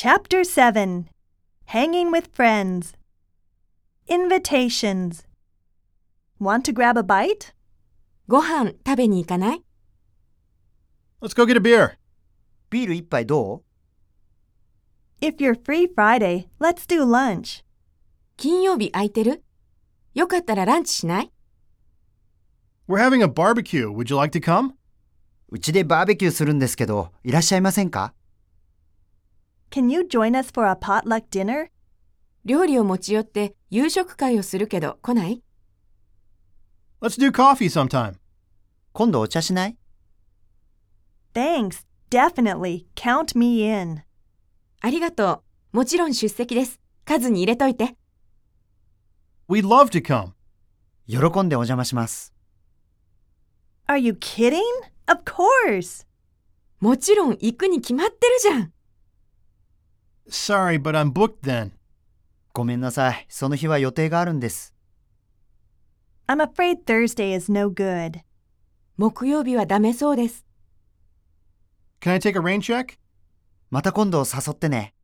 Chapter 7 Hanging with Friends Invitations Want to grab a bite? ご飯食べに行かない？ Let's go get a beer. ビール一杯どう？ If you're free Friday, let's do lunch. 金曜日空いてる？よかったらランチしない？ We're having a barbecue. Would you like to come? うちでバーベキューするんですけど、いらっしゃいませんか？ Can you join us for a potluck dinner? 料理を持ち寄って夕食会をするけど来ない？ Let's do coffee sometime. 今度お茶しない？ Thanks. Definitely. Count me in. ありがとう。もちろん出席です。数に入れといて。 We'd love to come. 喜んでお邪魔します。 Are you kidding? Of course. もちろん行くに決まってるじゃん。 Sorry, but I'm booked then. ごめんなさい。その日は予定があるんです。 I'm afraid Thursday is no good. 木曜日はダメそうです。 Can I take a rain check? また今度誘ってね。